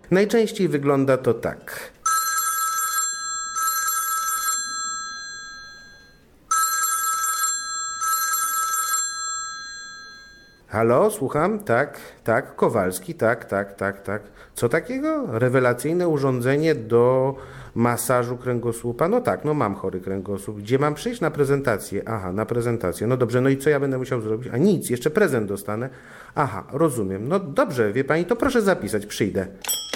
Najczęściej wygląda to tak. Halo, słucham? Tak, Kowalski, tak. Co takiego? Rewelacyjne urządzenie do masażu kręgosłupa? No tak, mam chory kręgosłup. Gdzie mam przyjść? Na prezentację. Aha, na prezentację. No dobrze, no i co ja będę musiał zrobić? A nic, jeszcze prezent dostanę. Aha, rozumiem. No dobrze, wie pani, to proszę zapisać, przyjdę.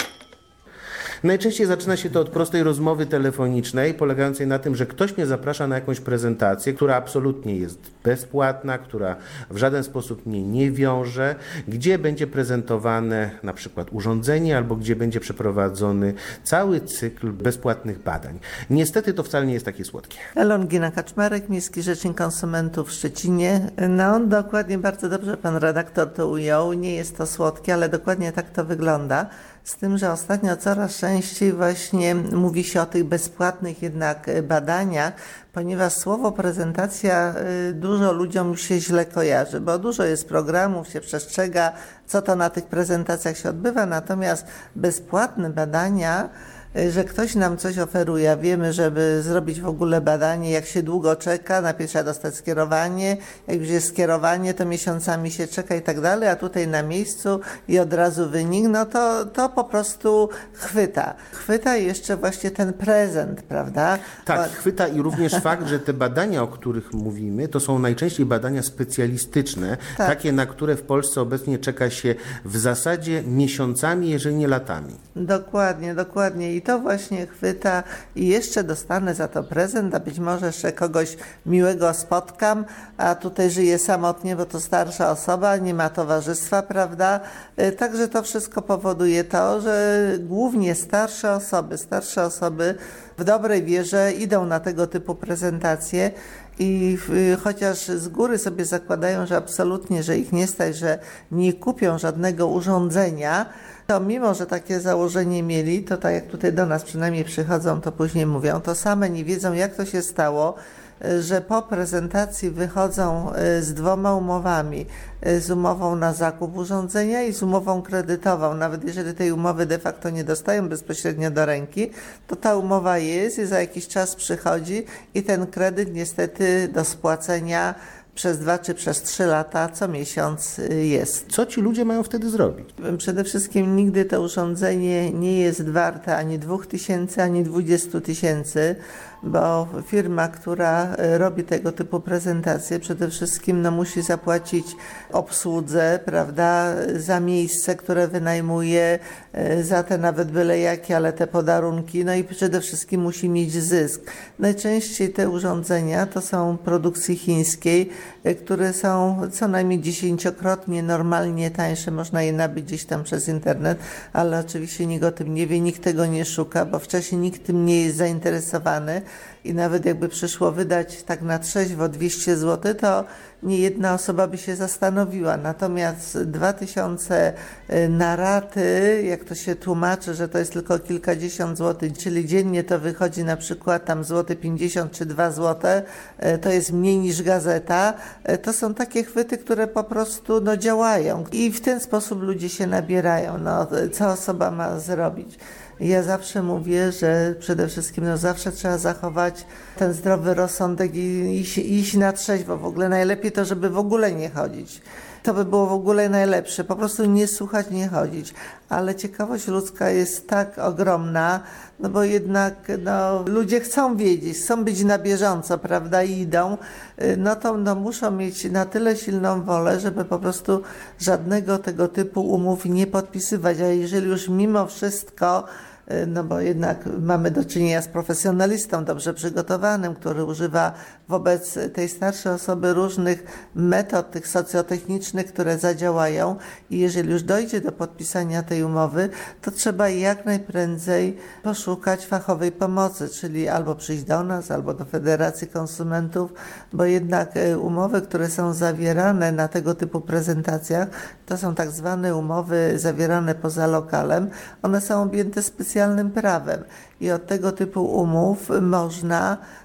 Najczęściej zaczyna się to od prostej rozmowy telefonicznej, polegającej na tym, że ktoś mnie zaprasza na jakąś prezentację, która absolutnie jest bezpłatna, która w żaden sposób mnie nie wiąże, gdzie będzie prezentowane na przykład urządzenie albo gdzie będzie przeprowadzony cały cykl bezpłatnych badań. Niestety to wcale nie jest takie słodkie. Elongina Kaczmarek, Miejski Rzecznik Konsumentów w Szczecinie. No dokładnie, bardzo dobrze pan redaktor to ujął. Nie jest to słodkie, ale dokładnie tak to wygląda. Z tym, że ostatnio coraz częściej właśnie mówi się o tych bezpłatnych jednak badaniach, ponieważ słowo prezentacja dużo ludziom się źle kojarzy, bo dużo jest programów, się przestrzega, co to na tych prezentacjach się odbywa, natomiast bezpłatne badania, że ktoś nam coś oferuje, wiemy, żeby zrobić w ogóle badanie, jak się długo czeka, najpierw trzeba dostać skierowanie, jak już jest skierowanie, to miesiącami się czeka i tak dalej, a tutaj na miejscu i od razu wynik, no to po prostu chwyta. Chwyta jeszcze właśnie ten prezent, prawda? Tak, chwyta i również fakt, że te badania, o których mówimy, to są najczęściej badania specjalistyczne, tak. Takie, na które w Polsce obecnie czeka się w zasadzie miesiącami, jeżeli nie latami. Dokładnie. I to właśnie chwyta i jeszcze dostanę za to prezent, a być może jeszcze kogoś miłego spotkam, a tutaj żyję samotnie, bo to starsza osoba, nie ma towarzystwa, prawda? Także to wszystko powoduje to, że głównie starsze osoby w dobrej wierze idą na tego typu prezentacje i chociaż z góry sobie zakładają, że absolutnie, że ich nie stać, że nie kupią żadnego urządzenia, to mimo, że takie założenie mieli, to tak jak tutaj do nas przynajmniej przychodzą, to później mówią, to same nie wiedzą, jak to się stało, że po prezentacji wychodzą z 2 umowami, z umową na zakup urządzenia i z umową kredytową. Nawet jeżeli tej umowy de facto nie dostają bezpośrednio do ręki, to ta umowa jest i za jakiś czas przychodzi i ten kredyt niestety do spłacenia przez 2 czy przez 3 lata co miesiąc jest. Co ci ludzie mają wtedy zrobić? Przede wszystkim nigdy to urządzenie nie jest warte ani 2000, ani 20 000, bo firma, która robi tego typu prezentacje, przede wszystkim musi zapłacić obsłudze, prawda, za miejsce, które wynajmuje, za te nawet byle jakie, ale te podarunki, no i przede wszystkim musi mieć zysk. Najczęściej te urządzenia to są produkcji chińskiej, które są co najmniej 10-krotnie normalnie tańsze. Można je nabyć gdzieś tam przez internet, ale oczywiście nikt o tym nie wie, nikt tego nie szuka, bo wcześniej nikt tym nie jest zainteresowany i nawet jakby przyszło wydać tak na trzeźwo 200 zł, to nie jedna osoba by się zastanowiła. Natomiast 2000 na raty, jak to się tłumaczy, że to jest tylko kilkadziesiąt złotych, czyli dziennie to wychodzi na przykład tam złoty 50 czy 2 złote, to jest mniej niż gazeta. To są takie chwyty, które po prostu działają i w ten sposób ludzie się nabierają. Co osoba ma zrobić? Ja zawsze mówię, że przede wszystkim zawsze trzeba zachować ten zdrowy rozsądek i iść na trzeźwo. W ogóle najlepiej to, żeby w ogóle nie chodzić. To by było w ogóle najlepsze. Po prostu nie słuchać, nie chodzić. Ale ciekawość ludzka jest tak ogromna, bo jednak ludzie chcą wiedzieć, chcą być na bieżąco, prawda, i idą, to muszą mieć na tyle silną wolę, żeby po prostu żadnego tego typu umów nie podpisywać. A jeżeli już mimo wszystko, bo jednak mamy do czynienia z profesjonalistą dobrze przygotowanym, który używa wobec tej starszej osoby różnych metod, tych socjotechnicznych, które zadziałają i jeżeli już dojdzie do podpisania tej umowy, to trzeba jak najprędzej poszukać fachowej pomocy, czyli albo przyjść do nas, albo do Federacji Konsumentów, bo jednak umowy, które są zawierane na tego typu prezentacjach, to są tak zwane umowy zawierane poza lokalem, one są objęte specjalnym prawem i od tego typu umów można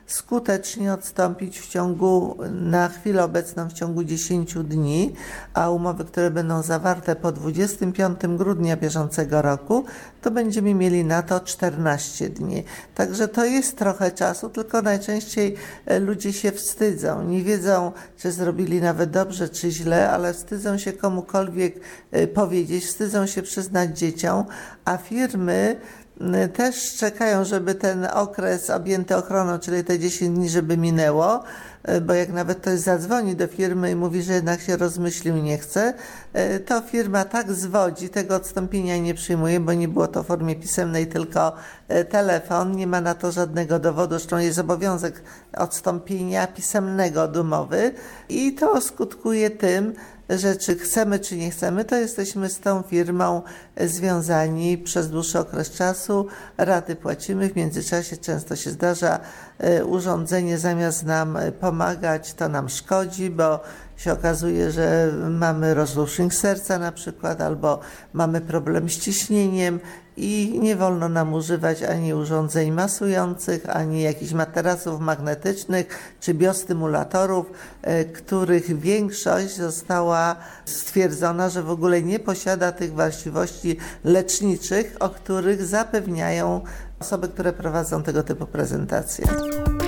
skutecznie odstąpić na chwilę obecną w ciągu 10 dni, a umowy, które będą zawarte po 25 grudnia bieżącego roku, to będziemy mieli na to 14 dni. Także to jest trochę czasu, tylko najczęściej ludzie się wstydzą. Nie wiedzą, czy zrobili nawet dobrze, czy źle, ale wstydzą się komukolwiek powiedzieć, wstydzą się przyznać dzieciom, a firmy też czekają, żeby ten okres objęty ochroną, czyli te 10 dni, żeby minęło, bo jak nawet ktoś zadzwoni do firmy i mówi, że jednak się rozmyślił, nie chce, to firma tak zwodzi, tego odstąpienia nie przyjmuje, bo nie było to w formie pisemnej, tylko telefon, nie ma na to żadnego dowodu, zresztą jest obowiązek odstąpienia pisemnego od umowy i to skutkuje tym, że czy chcemy, czy nie chcemy, to jesteśmy z tą firmą związani przez dłuższy okres czasu, raty płacimy, w międzyczasie często się zdarza, urządzenie zamiast nam pomagać, to nam szkodzi, bo się okazuje, że mamy rozrusznik serca na przykład, albo mamy problem z ciśnieniem i nie wolno nam używać ani urządzeń masujących, ani jakichś materaców magnetycznych czy biostymulatorów, których większość została stwierdzona, że w ogóle nie posiada tych właściwości leczniczych, o których zapewniają osoby, które prowadzą tego typu prezentacje.